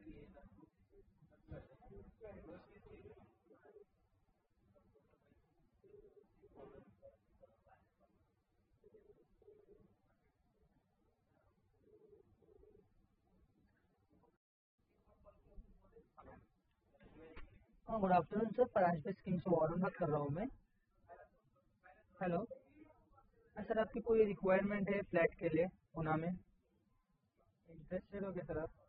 हाँ, good afternoon sir. Paranjape scheme से warden बात कर रहा हूँ मैं। हेलो। सर, आपकी कोई रिक्वायरमेंट है फ्लैट के लिए पुणे में? इंटरेस्टेड हो क्या सर आप?